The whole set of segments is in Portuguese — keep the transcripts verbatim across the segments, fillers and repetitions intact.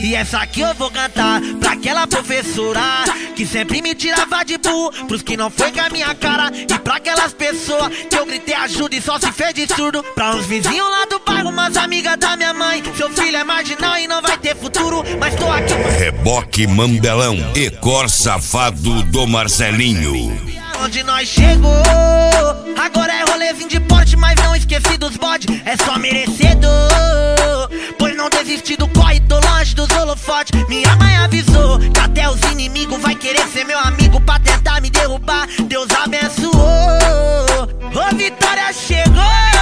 E essa aqui eu vou cantar pra aquela professora que sempre me tirava de burro, pros que não foi com a minha cara. E pra aquelas pessoas que eu gritei ajuda e só se fez de surdo. Pra uns vizinhos lá do bairro, umas amigas da minha mãe. Seu filho é marginal e não vai ter futuro, mas tô aqui. Reboque Mandelão e Cor Safado do Marcelinho. Onde nós chegou, agora é rolezinho de porte, mas não esqueci dos bode. É só merecedor, pois não desisti do corre, tô longe dos holofotes. Minha mãe avisou que até os inimigos vai querer ser meu amigo pra tentar me derrubar. Deus abençoou, ô vitória chegou.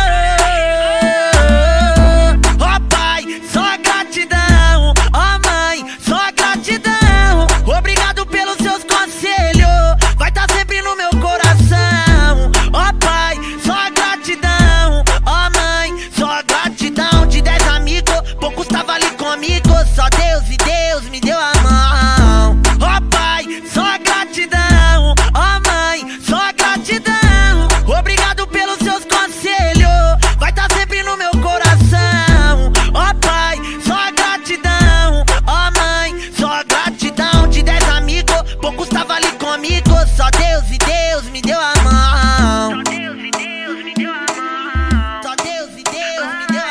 Ó pai, só gratidão, ó mãe, só gratidão. Obrigado pelos seus conselhos, vai tá sempre no meu coração. Ó pai, só gratidão, ó mãe, só gratidão. De dez amigos, poucos tava ali comigo, só Deus e Deus me deu a mão. Ó pai, só gratidão, ó mãe, só gratidão. Obrigado pelos seus conselhos, vai tá sempre no meu coração. Ó pai, só gratidão, ó mãe, só gratidão. De dez amigos, poucos tava ali comigo, só Deus e Deus me deu a mão. Só Deus e Deus me deu a mão. Só Deus e Deus me deu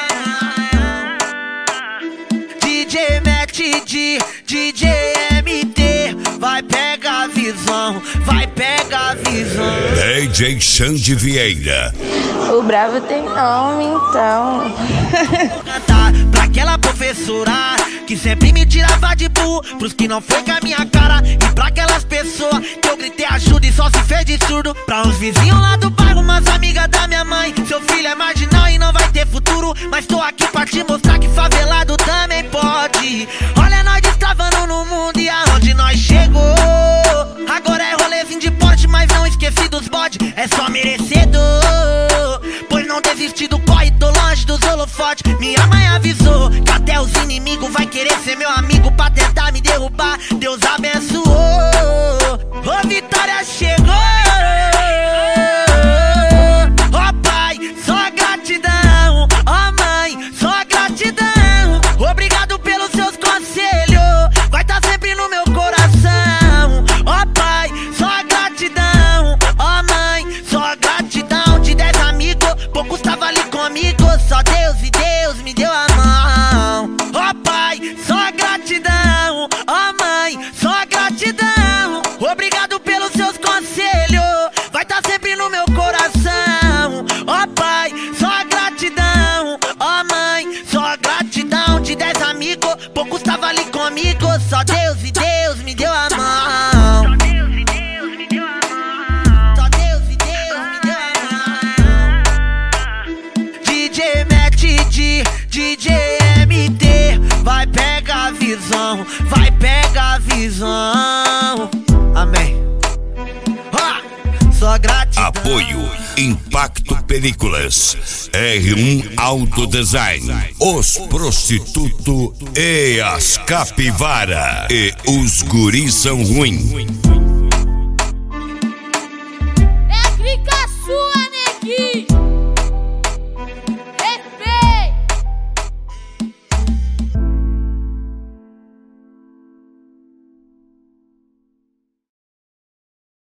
a mão. D J Matt D, D J M T, vai pegar a visão, vai pegar a visão. D J Xande Vieira. O bravo tem nome, então. Vou cantar pra aquela professora que sempre me tirava de burro, pros que não foi com a minha cara. E pra aquelas pessoas que eu gritei ajuda e só se fez de surdo. Pra uns vizinhos lá do bairro, umas amigas da minha mãe. Seu filho é marginal e não vai ter futuro, mas tô aqui pra te mostrar que favelado também pode. Olha nós destravando no mundo e aonde nós chegou. Agora é rolezinho de porte, mas não esqueci dos bode. É só merecedor, pois não desisti do corre, tô longe dos holofotes. Minha mãe avisou que até os inimigos vai querer ser meu amigo pra tentar me derrubar. Deus abençoou, ô vitória chegou. Ó pai, só gratidão, ó mãe, só gratidão. Obrigado pelos seus conselhos, vai tá sempre no meu coração. Ó pai, só gratidão, ó mãe, só gratidão. De dez amigos, poucos tava ali comigo, só Deus e Deus me deu a mão. Ó pai, só gratidão, ó mãe, só gratidão. Obrigado pelos seus conselhos, vai tá sempre no meu coração. Ó pai, só gratidão, ó mãe, só gratidão. De dez amigos, poucos tava ali comigo, só Deus e Deus me deu a mão. Só Deus e Deus me deu a mão. Só Deus e Deus me deu a mão. D J Matt D, D J M T, vai pegar a visão, vai pegar a visão. Amém. Ah, só gratidão. Apoio Impacto Películas, R um Auto Design, Os Prostituto e as Capivara e os Guris São Ruim.